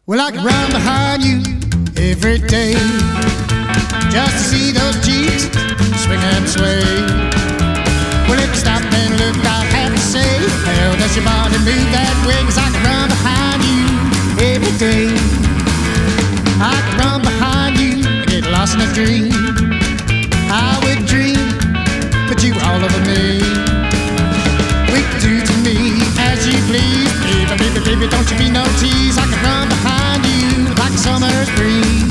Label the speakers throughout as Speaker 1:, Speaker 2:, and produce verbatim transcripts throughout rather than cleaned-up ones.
Speaker 1: Well, I can run behind you every day just to see those cheeks swing and sway. Well, if you stop and look, I'd have to say, how does your body move that way? 'Cause I can run behind you every day. I can run behind you and get lost in a dream. I would dream, but you were all over me. We could do to me as you please. Baby, baby, baby, don't you be no tease. I can run behind you like a summer's breeze.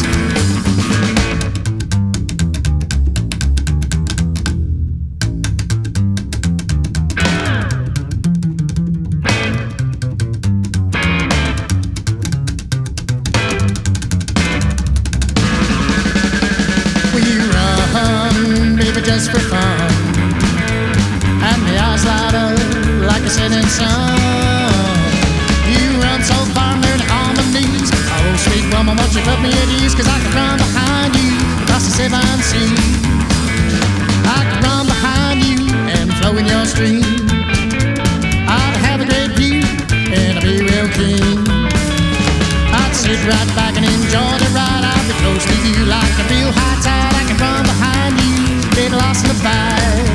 Speaker 1: Will you run, baby, just for fun? And the eyes light up like a setting sun. You run so far, I'm learning on my knees. Oh, sweet woman, won't you put me at ease? 'Cause I can run behind you across the seven seas. I can run behind you and flow in your stream. I'd have a great view and I'd be real keen. I'd sit right back and enjoy the ride. I'd be close to you like a real high tide. I can run behind you, get lost in the vibe.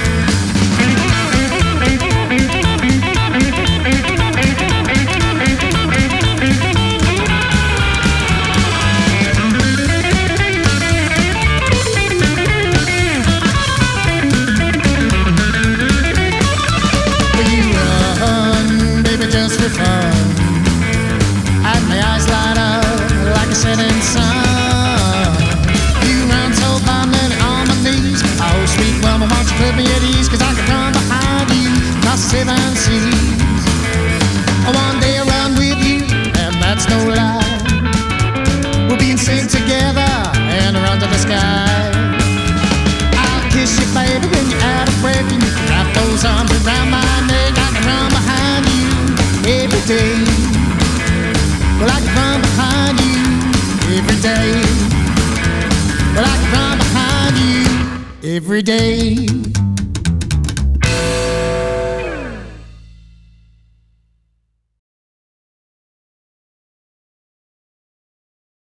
Speaker 1: Just for fun, and my eyes light up like a setting sun. You run so far, I'm leaning on my knees. Oh, sweet woman, won't you put me at ease? 'Cause I can run behind you across the seven seas. One day I'll run with you, and that's no lie. We'll be in sync together and run to the sky. I'll kiss you, baby, when you're out of breath, and you can wrap those arms around my neck. I can run behind you every day. Well, I can run behind you every day. Well, I can run behind you every day.